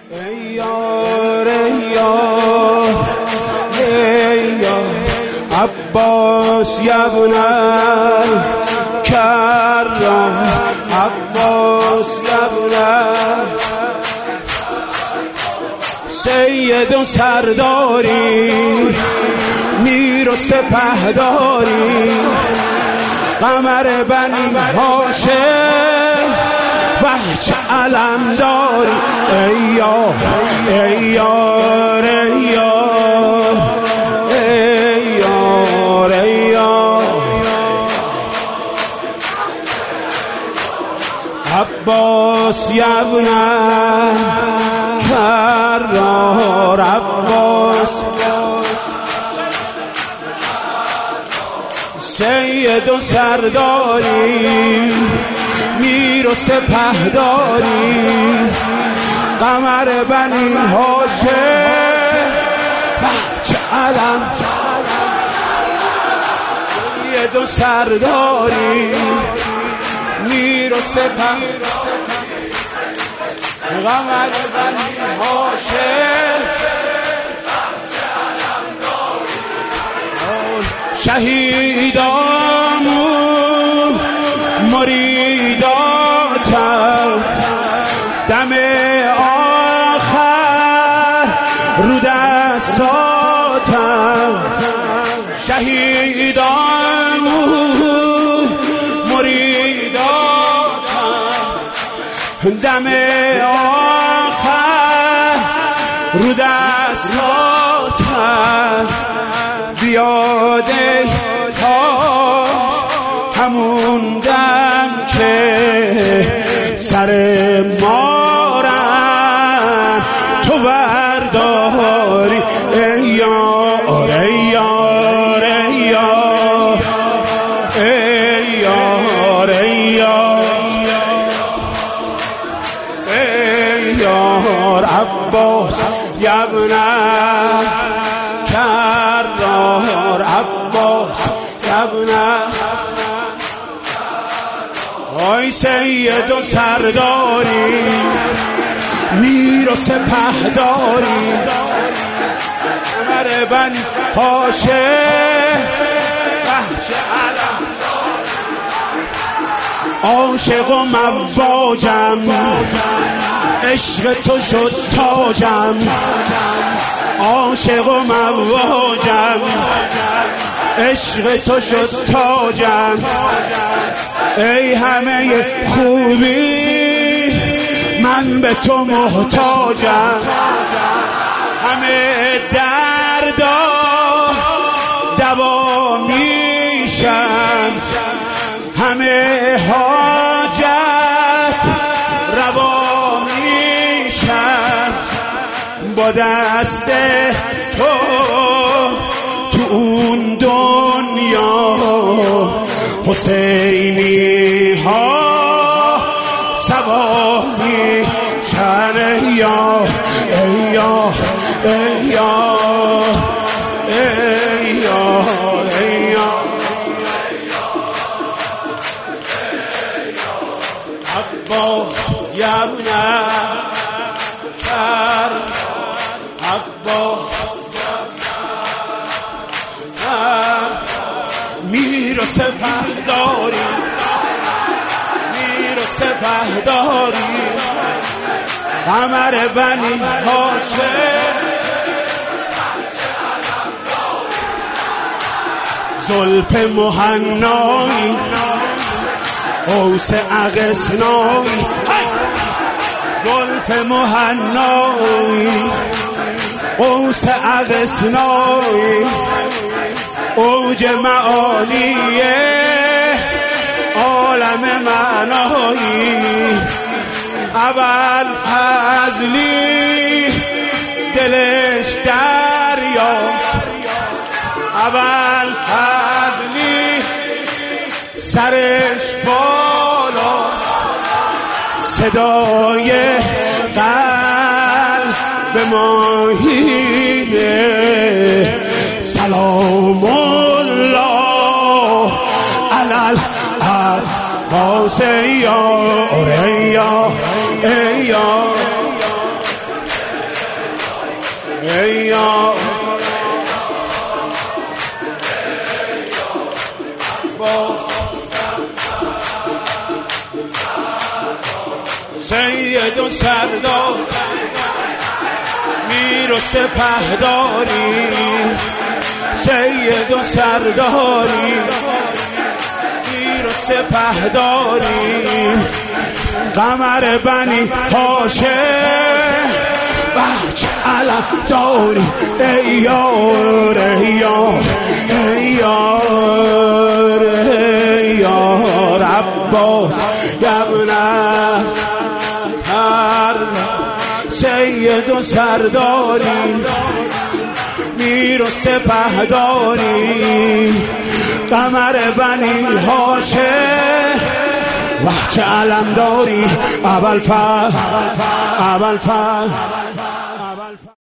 ای یار ای یار ای یار عباس یبن کرام عباس یبن سید و سرداری میر و سپهداری قمر بنی هاشم وحش علم داری ای یار ای یار ای یار ای یار ای یار عباس یبن کرار عباس سید و سرداری میر و سپهداری قمر بنی هاشم بچه علم سید و سرداری میر و سپهداری قمر بنی هاشم شهیدامون مریداتم دم آخر رو دستاتم شهیدامون مریداتم دم آخر رو دستاتم بیاده همون دم که سر مارم تو برداری ای یار ای یار ای یار ای یار ای یار ای یار عباس یبن کرار عباس یبن آی سید و سرداری میر و سپهداری قمر بنی هاشم بچه علم عاشق و مواجم عشق تو شد تاجم عاشق و مواجم عشق تو شد تاجم ای همه خوبی من به تو محتاجم همه دردا دوا میشم همه حاجت روا میشم با دست تو اون دنیا حسینی ها سواری شن یا ای یا ای یا ای یا ای یا عباس یبن کر عباس میر و سپهداری میر و سپهداری قمر بنی هاشم زلف مهنایی قوس اغسنایی زلف مهنایی قوس اغسنایی اوج معالی عالم معنایی ابوالفضلی دلش دریا ابوالفضلی سرش بالا صدای قلب ماهینه سلام الله علی العباس یا ای یار سید و سردار میر و سپهداری سید و سرداری میر و سپهداری قمر بنی هاشم بچ علم داری ای یار ای یار ای یار ای یار عباس یبنه سید و سرداری میر و سپهداری قمر بنی هاشم وحچه علم داری ابوالفضل